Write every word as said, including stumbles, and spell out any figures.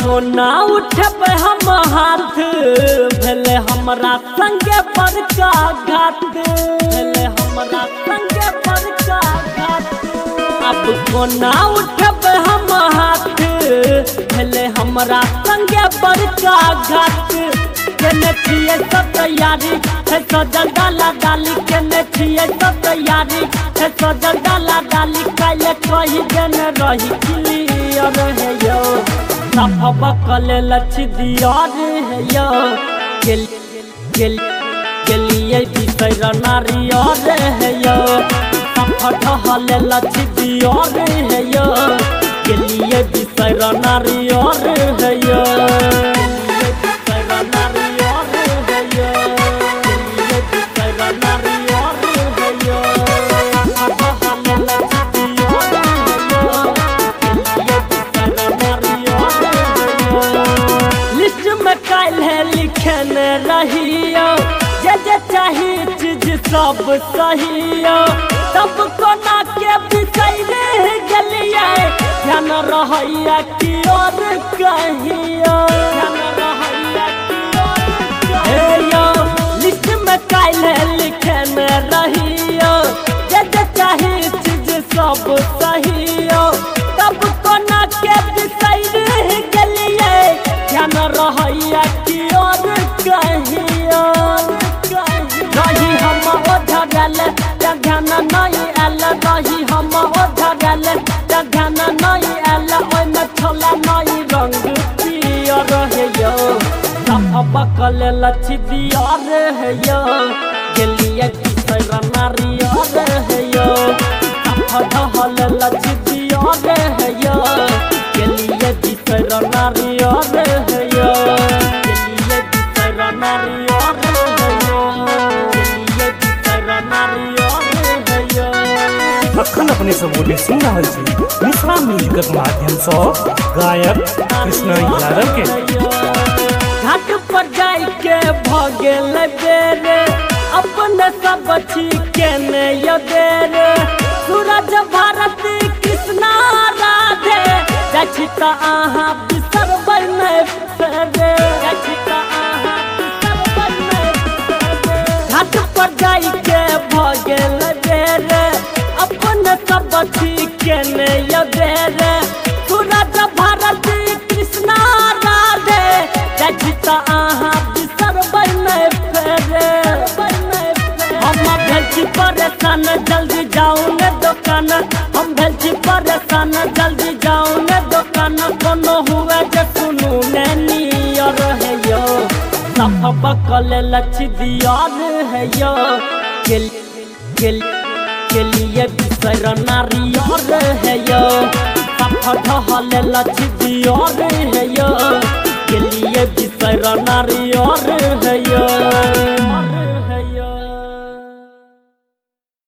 कोना उठब हम हाथ भेले हमरा संगे बड़का घात भेले हमरा संगे बड़का घात। अब कोना उठब हम हाथ भेले हमरा संगे बड़का घात। केने छिए सब तैयारी है सजल डाला डाली केने छिए सब तैयारी है सजल डाला डाली काले कही दिन रही क्लियर है यो सब बकले लछ दियार है यो गेल गेल गेलिए बिसर नारियर है यो सब ढहले लछ दियार है यो गेलिए बिसर नारियर है यो लिखने रहियो जे जे चाही चीज सब सहियो तब कोना के बिसैरे गेलिए ध्यान रहैया की और कहियो ध्यान रहैया की और कहियो लिस्ट में काले लिखने रहियो जे जे चाही चीज सब सहियो तब कोना के बिसैरे गेलिए ध्यान रहैया की और कहियो रही हम ओझरल ध्यान नहीं आल रही हम ओझरल ध्यान नहीं आल ओइमे छोला नहीं रंग पियर है यो सब बकल लछ दियार है यो गेलिए बिसर नारियर है यो सब ढहल लछ दियार है यो गेलिए बिसर नारियर है यो अखन अपने सब गोटे सुन रहा मिश्रा म्यूजिक के माध्यम से गायक कृष्ण यादव के घाट पर जाय के भगेल बेरे अपने सब के देर सूरज भारती कृष्णा राधे जाछि त आहाँ बिसरबै नै फेरे जाछि त आहाँ बिसरबै नै फेरे घाट पर जाय के भगेल बेरे अपने सब के देर सूरज भारती कृष्णा राधे जाछि त आहाँ बिसरबै नै फेरे हम भेल छी परेशान जल्दी जाऊ ने दुकान हम भेल छी परेशान जल्दी जाऊ ने दुकान कोनो हुए जे सुनू ने नियर है यो सब बकल लछ दियार है यो गेल गेल गेलिए बिसर नारियर है यो सब ढहल लछ दियार है यो गेलिए बिसर नारियर